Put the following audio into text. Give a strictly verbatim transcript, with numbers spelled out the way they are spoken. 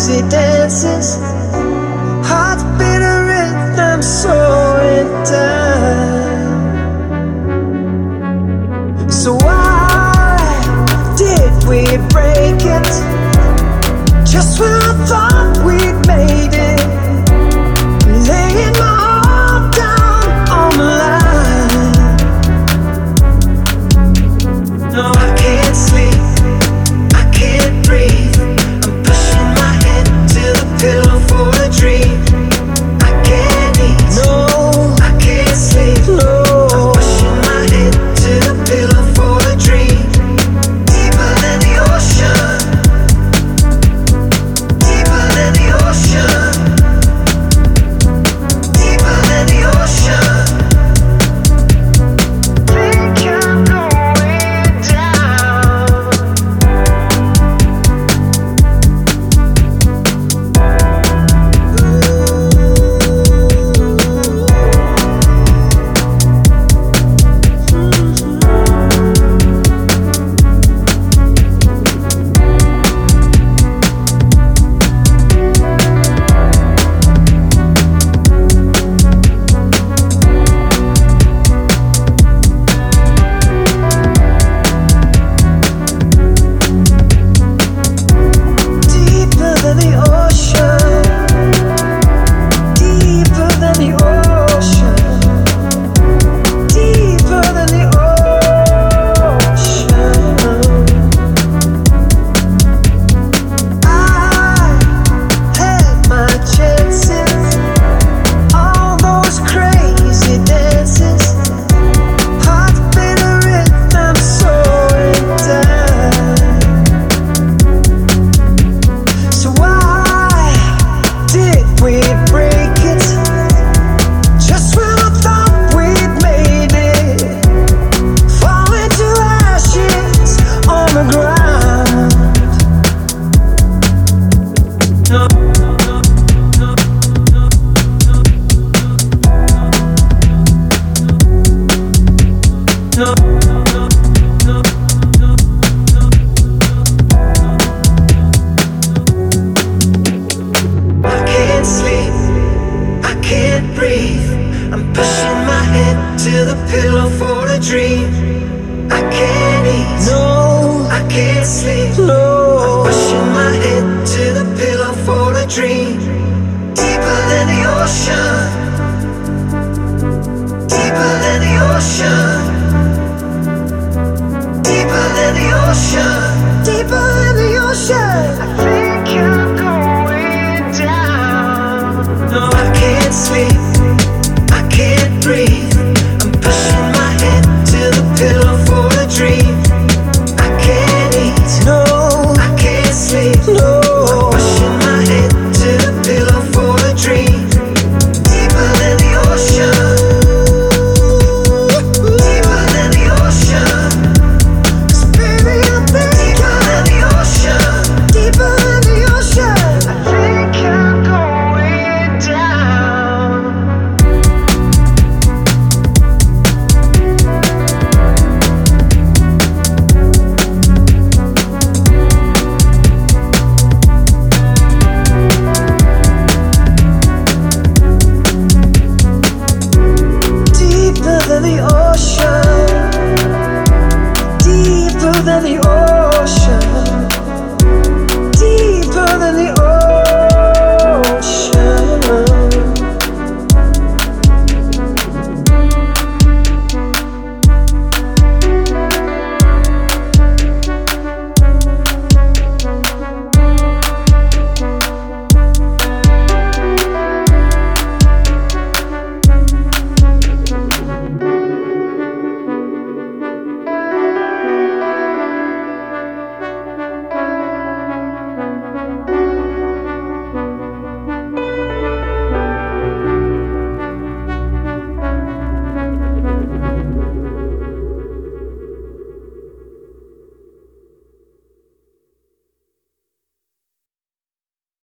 crazy dances, hearts beat a rhythm slowing down. So why did we break it? Just when I thought we'd made it, laying my heart down on the line. No, I can't sleep, I can't breathe. I'm pushing my head to the pillow for a dream. I can't eat, no, I can't sleep, no. I'm pushing my head to the pillow for a dream. Deeper than the ocean, deeper than the ocean, deeper than the ocean. Think I'm going down. Deeper than the ocean, deeper than the ocean, deeper than the ocean. I had my chances, all those crazy dances, hearts beat a rhythm slowing down. So why did we break it? Just when I thought we'd made it, falling to ashes on the ground. No, no, no, no, I can't sleep, I can't breathe. I'm pushing my head to the pillow for a dream. I can't eat, no, I can't sleep, no. I'm pushing my head to the pillow for a dream. Deeper than the ocean, deeper than the ocean, deeper than the ocean, deeper than the ocean. I think I'm going down. No, I can't sleep, I can't breathe. I'm pushing my head to the pillow for a dream. I can't eat, no, I can't sleep, no. I'm pushing my head to the pillow for a dream. Deeper than the ocean, deeper than the ocean. 'Cause baby, I think deeper than the ocean, deeper than the ocean. I think I'm going down. Deeper than the ocean, deeper than the